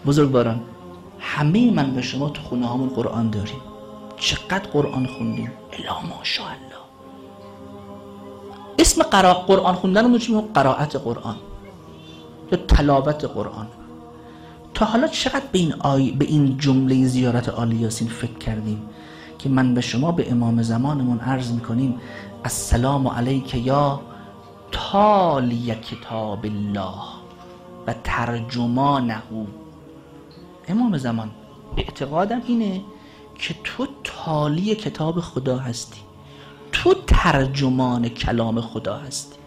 بزرگواران، همه من و شما تو خونه هامون قرآن داریم. چقدر قرآن خوندیم؟ الا ماشاءالله. اسم قرآن خوندن چی میگه؟ قرائت قرآن یا تلاوت قرآن. تا حالا چقدر به این جمله زیارت آل یاسین فکر کردیم که من به شما به امام زمانمون عرض میکنیم السلام علیک یا تالی کتاب الله و ترجمانه. امام زمان اعتقادم اینه که تو تالی کتاب خدا هستی، تو ترجمان کلام خدا هستی.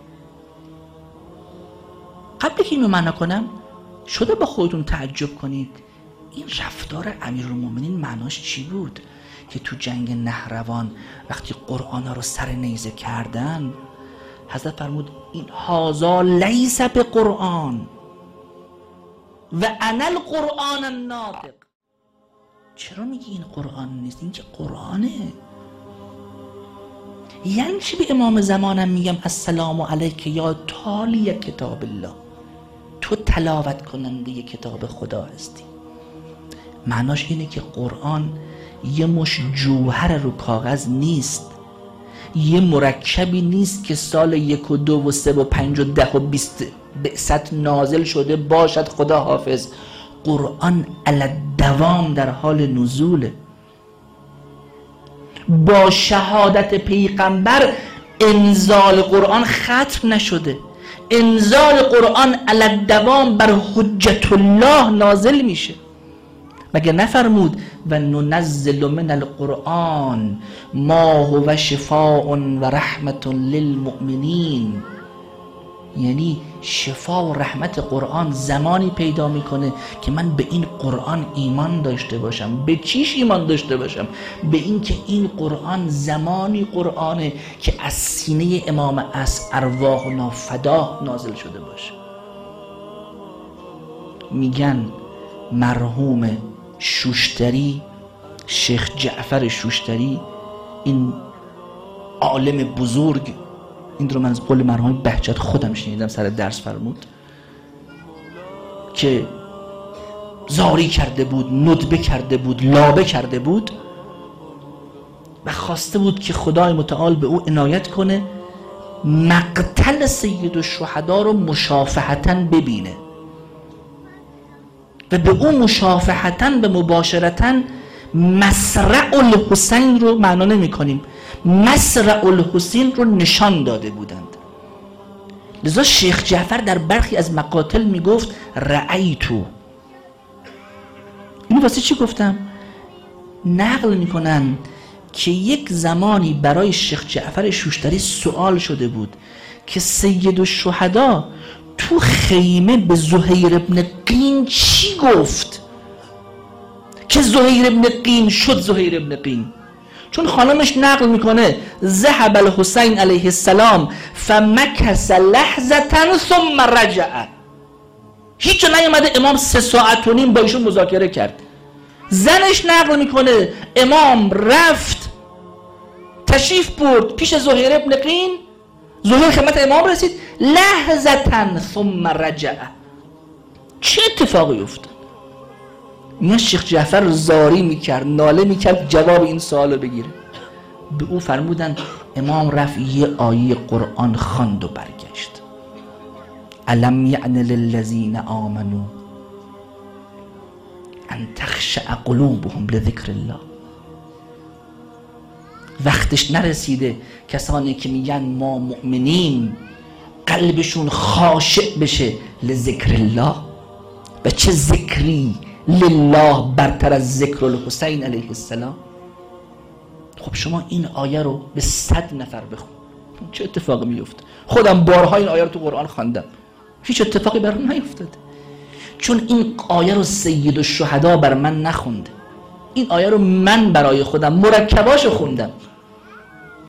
قبل که اینو معنا کنم شده با خودتون تعجب کنید این رفتار امیرالمومنین معناش چی بود که تو جنگ نهروان وقتی قرآن ها رو سر نیزه کردن حضرت فرمود این هذا لیس بقرآن و انا القرآن الناطق. چرا میگی این قرآن نیست؟ این که قرآنه. یعنی چی به امام زمانم میگم السلام علیک یا تالی کتاب الله، تو تلاوت کننده کتاب خدا هستی. معناش اینه که قرآن یه مش جوهر رو کاغذ نیست، یه مرکبی نیست که سال 1 و 2 و 3 و 5 و 10 و 20 بعثت نازل شده باشد خدا حافظ. قرآن علی‌الدوام در حال نزوله. با شهادت پیغمبر انزال قرآن ختم نشده، انزال قرآن علی‌الدوام بر حجت الله نازل میشه. مگر نفرمود و ننزل من القرآن ما هو شفاء و رحمت للمؤمنین. یعنی شفا و رحمت قرآن زمانی پیدا میکنه که من به این قرآن ایمان داشته باشم. به چیش ایمان داشته باشم؟ به این که این قرآن زمانی قرآنه که از سینه امام ارواحنا فدا نازل شده باشه. میگن مرحوم شوشتری، شیخ جعفر شوشتری، این عالم بزرگ، این رو من از قول مرحوم بهجت خودم شنیدم سر درس، فرمود که زاری کرده بود، ندبه کرده بود، لابه کرده بود و خواسته بود که خدای متعال به او عنایت کنه مقتل سید الشهدا رو مشافهتاً ببینه و به او مشافهتاً به مباشرتاً مسرع الحسین رو معنا نمی کنیم، مسرع الحسین رو نشان داده بودند. لذا شیخ جعفر در برخی از مقاتل می گفت رأیتو. اینو واسه چی گفتم؟ نقل می کنن که یک زمانی برای شیخ جعفر شوشتری سوال شده بود که سید الشهدا تو خیمه به زهیر ابن قین چی گفت که زهیر ابن قین شد زهیر ابن قین. چون خانمش نقل میکنه ذهب الحسین علیه السلام فمکث لحظة ثم رجع. هیچ جا نیومده امام 3 ساعت و نیم با ایشون مذاکره کرد. زنش نقل میکنه امام رفت تشریف برد پیش زهیر ابن قین، زهیر خدمت امام رسید لحظة ثم رجع. چه اتفاقی افتاد؟ میان شیخ جعفر زاری میکرد، ناله میکرد جواب این سوالو بگیره. به او فرمودن امام رفت یه آیه قرآن خواند و برگشت. الم یعن للذین آمنوا ان تخشع قلوبهم لذکر الله. وقتش نرسیده کسانی که میگن ما مؤمنیم قلبشون خاشع بشه لذکر الله؟ و چه ذکری لله برتر از ذکر الحسین علیه السلام؟ خب شما این آیه رو به 100 نفر بخون، چه اتفاقی میفته؟ خودم بارها این آیه رو تو قرآن خواندم، هیچ اتفاقی بر من نیفتاده. چون این آیه رو سید الشهدا بر من نخونده، این آیه رو من برای خودم مرکباشو خوندم.